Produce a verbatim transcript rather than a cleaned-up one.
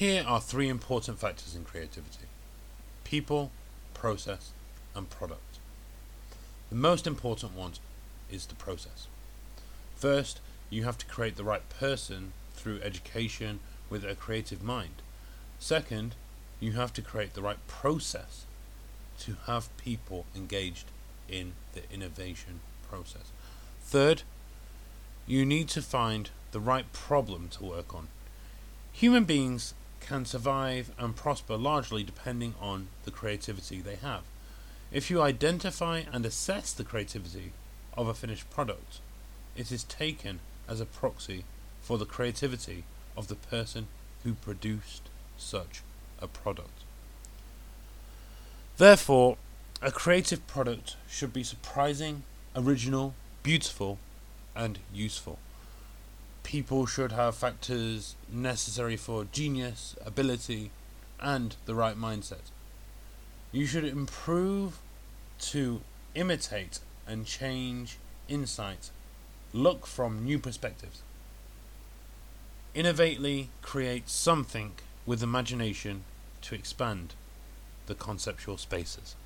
Here are three important factors in creativity: people, process, and product. The most important one is the process. First, you have to create the right person through education with a creative mind. Second, you have to create the right process to have people engaged in the innovation process. Third, you need to find the right problem to work on. Human beings can survive and prosper largely depending on the creativity they have. If you identify and assess the creativity of a finished product, it is taken as a proxy for the creativity of the person who produced such a product. Therefore, a creative product should be surprising, original, beautiful, and useful. People should have factors necessary for genius, ability, and the right mindset. You should improve to imitate and change insight. Look from new perspectives. Innovately create something with imagination to expand the conceptual spaces.